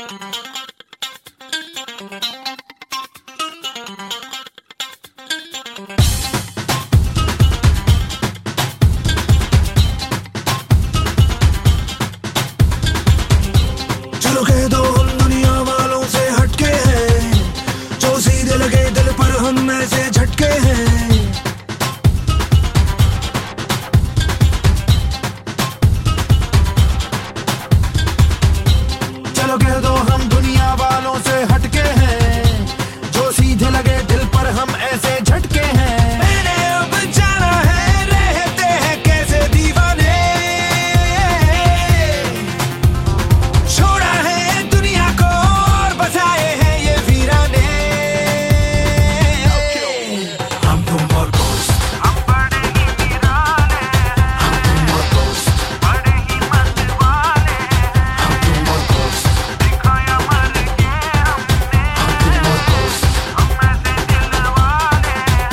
चलो कह दो हम दुनिया वालों से हटके हैं, जो सीधे लगे दिल पर हम ऐसे झटके हैं। चलो कह दो हम दुनिया वालों से हटके हैं, जो सीधे लगे दिल पर हम ऐसे झटके हैं। मैंने अब जाना है रहते हैं कैसे दीवाने, छोड़ा है दुनिया को और बसाए हैं ये वीराने। हम तुम और दोस्त, हम बड़े ही वीराने, हम तुम और दोस्त, बड़े ही मत वाले, हम तुम और दोस्त, दिखाया मर के हमने, हम तुम और दोस्त। हम ऐसे दिल वाले।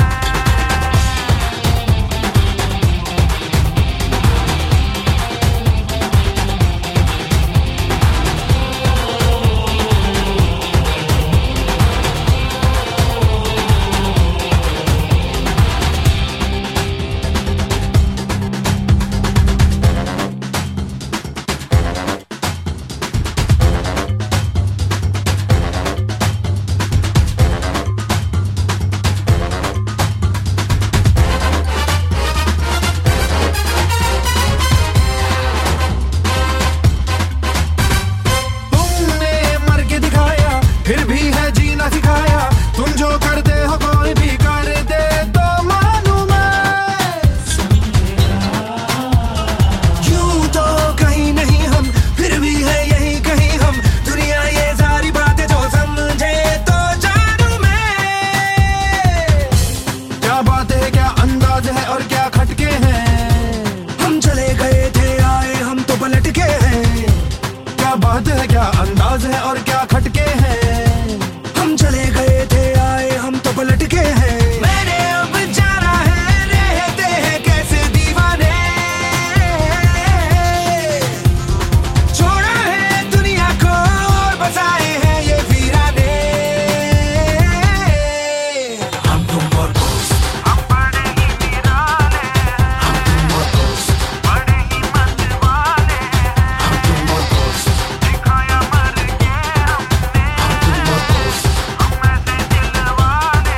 तुमने मर के दिखाया फिर भी है जीना सिखाया, तुम जो करते हो कोई भी कर दे तो मालूम है। यूं तो कहीं नहीं हम, फिर भी है यही कहीं हम, दुनिया ये सारी बातें जो समझे तो जानू मैं। क्या बात है, क्या अंदाज है और क्या खटके हैं, हम चले गए थे आए हम तो पलट के हैं। क्या बात है, क्या अंदाज है और क्या खटके हैं, हम चले गए थे आए हम तो पलट के हैं। मैंने अब जाना है रहते हैं कैसे दीवाने, छोड़ा है दुनिया को और बसाए हैं ये वीराने। हम तुम और दोस्त, हम बड़े ही वीराने, हम तुम और दोस्त, बड़े ही मत वाले, हम तुम और दोस्त, दिखाया मर के हमने, हम तुम और दोस्त। हम ऐसे दिल वाले।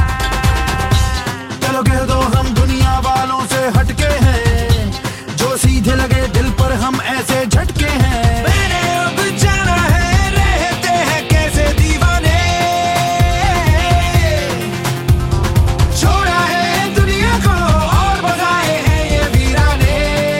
चलो कह दो हम दुनिया वालों से हटके हैं, जो सीधे लगे दिल पर हम ऐसे झटके हैं। मैंने अब जाना है रहते हैं कैसे दीवाने, छोड़ा है दुनिया को और बसाए हैं ये वीराने।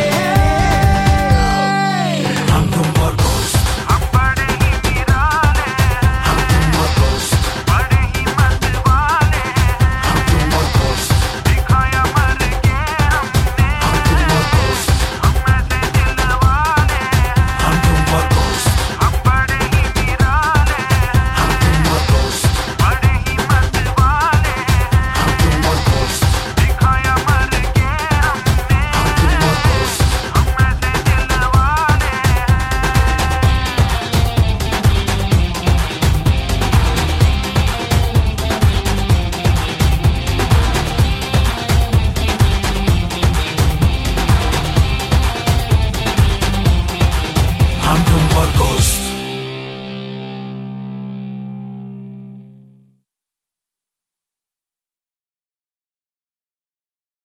हम तुम और दोस्त, हम बड़े ही वीराने, हम तुम और दोस्त, बड़े ही मत वाले, हम तुम और दोस्त, दिखाया मर के हमने, हम तुम और दोस्त, हम ऐसे दिल वाले। हम तुम और दोस्त, हम बड़े ही वीराने, हम तुम और दोस्त, बड़े ही मत वाले, हम तुम और दोस्त, दिखाया मर के हमने, हम तुम और दोस्त। हम ऐसे दिल वाले। हम तुम और दोस्त।